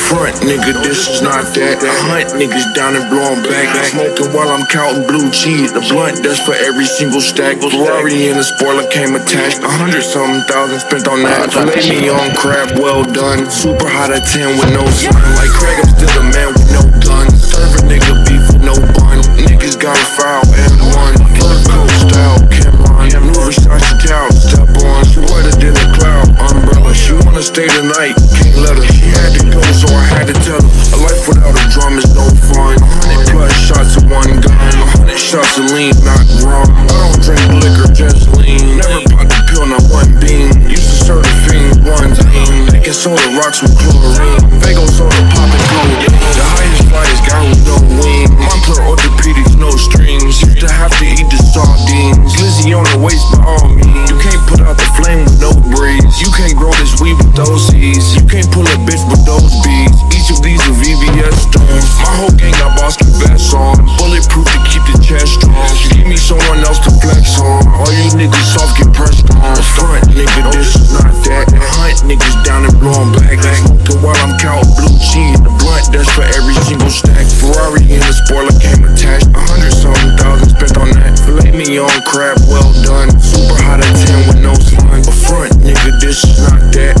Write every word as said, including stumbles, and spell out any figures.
front, nigga, this is not that. I hunt niggas down and blow 'em back. Smoking while I'm counting blue cheese. The blunt, that's for every single stack. Ferrari in the spoiler came attached. A hundred something thousand spent on that. Filet me on crab, well done. Super hot at ten with no sun. Like Craig, I'm still a man with no gun. Serve a nigga beef with no bun. Niggas got a foul and one. Vertical style, Cameron. New Versace towel, step on. She wetter than a cloud umbrella. She wanna stay the night, can't let her. She had to go, so I had to tell her. A life without a drum is no fun. A hundred plus shots of one gun. A hundred shots of lean, not rum. I don't drink liquor, just lean. Never popped a pill, not one bean. Used to serve the fiend one team. Making soda rocks with chlorine. Fago soda popping cold. The highest flyers got with no wing. Montclair orthopedics, no strings. Used to have to eat the sardines. Lizzie on the waist by all means. You can't put out the flame with no breeze. You can't grow this weed with those seeds. You can't pull a bitch with those beads. Each of these are V V S stones. My whole gang got Boston vests on. Bulletproof to keep the chest strong. Give me someone else to flex on. All you niggas soft get pressed on. Front, nigga, this is not that. I hunt niggas down and blow 'em back. Smoking while I'm counting blue cheese. The blunt, that's for every single stack. Ferrari in the spoiler came attached. A hundred something thousand spent on that. Filet me on crab, well done. Super hot at ten with no sun. A front, nigga, this is not that.